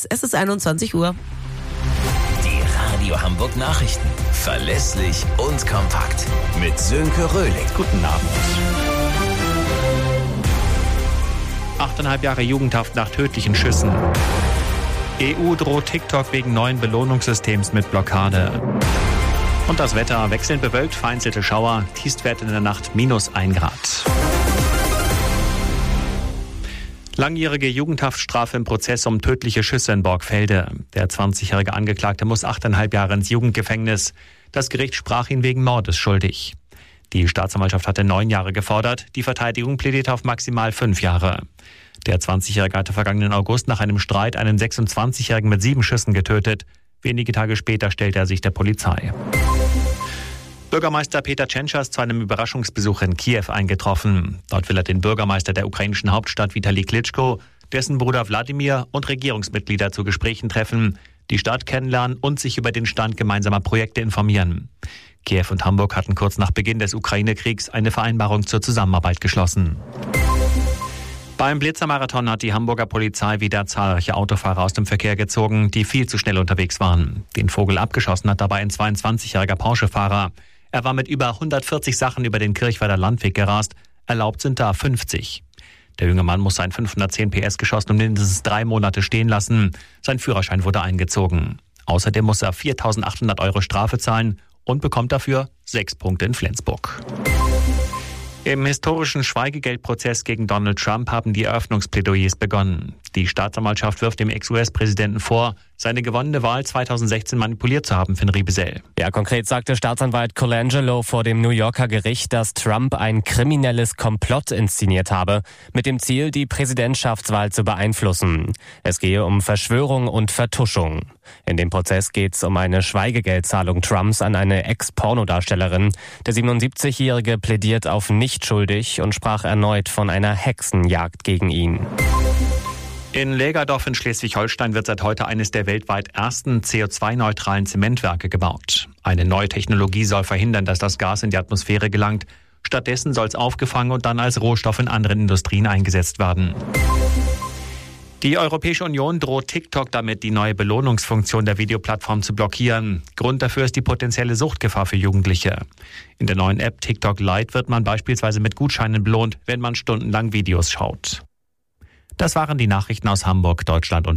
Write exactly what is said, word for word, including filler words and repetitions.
Neues. Es ist einundzwanzig Uhr. Die Radio Hamburg Nachrichten. Verlässlich und kompakt. Mit Sönke Röhling. Guten Abend. Achteinhalb Jahre Jugendhaft nach tödlichen Schüssen. E U droht TikTok wegen neuen Belohnungssystems mit Blockade. Und das Wetter wechselnd bewölkt, vereinzelte Schauer, Tiefstwert in der Nacht minus ein Grad. Langjährige Jugendhaftstrafe im Prozess um tödliche Schüsse in Borgfelde. Der zwanzigjährige Angeklagte muss achteinhalb Jahre ins Jugendgefängnis. Das Gericht sprach ihn wegen Mordes schuldig. Die Staatsanwaltschaft hatte neun Jahre gefordert. Die Verteidigung plädiert auf maximal fünf Jahre. Der zwanzigjährige hatte vergangenen August nach einem Streit einen sechsundzwanzigjährigen mit sieben Schüssen getötet. Wenige Tage später stellte er sich der Polizei. Bürgermeister Peter Tschentscher ist zu einem Überraschungsbesuch in Kiew eingetroffen. Dort will er den Bürgermeister der ukrainischen Hauptstadt Vitali Klitschko, dessen Bruder Wladimir und Regierungsmitglieder zu Gesprächen treffen, die Stadt kennenlernen und sich über den Stand gemeinsamer Projekte informieren. Kiew und Hamburg hatten kurz nach Beginn des Ukraine-Kriegs eine Vereinbarung zur Zusammenarbeit geschlossen. Beim Blitzermarathon hat die Hamburger Polizei wieder zahlreiche Autofahrer aus dem Verkehr gezogen, die viel zu schnell unterwegs waren. Den Vogel abgeschossen hat dabei ein zweiundzwanzigjähriger Porsche-Fahrer. Er war mit über hundertvierzig Sachen über den Kirchweider Landweg gerast. Erlaubt sind da fünfzig. Der junge Mann muss sein fünfhundertzehn P S Geschoss um mindestens drei Monate stehen lassen. Sein Führerschein wurde eingezogen. Außerdem muss er viertausendachthundert Euro Strafe zahlen und bekommt dafür sechs Punkte in Flensburg. Im historischen Schweigegeldprozess gegen Donald Trump haben die Eröffnungsplädoyers begonnen. Die Staatsanwaltschaft wirft dem Ex-U S-Präsidenten vor, seine gewonnene Wahl zweitausendsechzehn manipuliert zu haben, Finn Riebesell. Ja, konkret sagte Staatsanwalt Colangelo vor dem New Yorker Gericht, dass Trump ein kriminelles Komplott inszeniert habe, mit dem Ziel, die Präsidentschaftswahl zu beeinflussen. Es gehe um Verschwörung und Vertuschung. In dem Prozess geht es um eine Schweigegeldzahlung Trumps an eine Ex-Pornodarstellerin. Der siebenundsiebzigjährige plädiert auf nicht schuldig und sprach erneut von einer Hexenjagd gegen ihn. In Lägerdorf in Schleswig-Holstein wird seit heute eines der weltweit ersten C O zwei neutralen Zementwerke gebaut. Eine neue Technologie soll verhindern, dass das Gas in die Atmosphäre gelangt. Stattdessen soll es aufgefangen und dann als Rohstoff in anderen Industrien eingesetzt werden. Die Europäische Union droht TikTok damit, die neue Belohnungsfunktion der Videoplattform zu blockieren. Grund dafür ist die potenzielle Suchtgefahr für Jugendliche. In der neuen App TikTok Lite wird man beispielsweise mit Gutscheinen belohnt, wenn man stundenlang Videos schaut. Das waren die Nachrichten aus Hamburg, Deutschland und